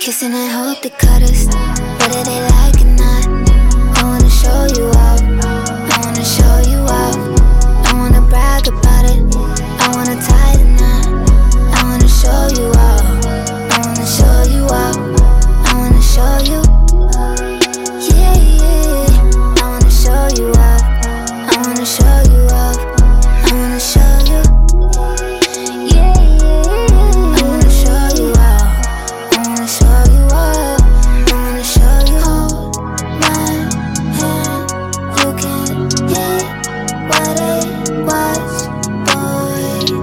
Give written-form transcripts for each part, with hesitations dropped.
Kissing and hope they cut us, whether they like it or not. I wanna show you off, I wanna show you off. I wanna brag about it, I wanna tie the knot. I wanna show you off, I wanna show you off. I wanna show you, yeah, yeah. I wanna show you off, I wanna show you off. I wanna show you, yeah, yeah. I wanna show you off, I wanna show you off. I wanna show you. Hold my hand, you can hear what it was, boy.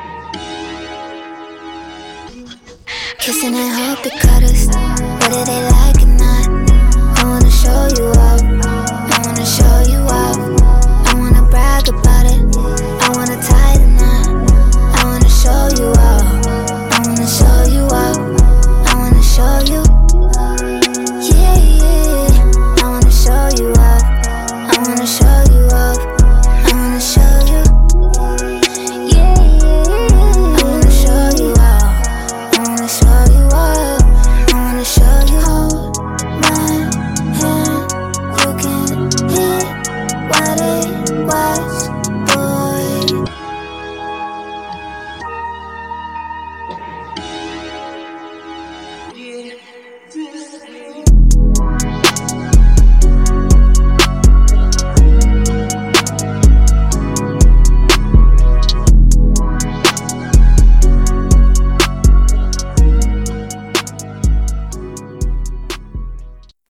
Kissing and hope they cut us, whether they like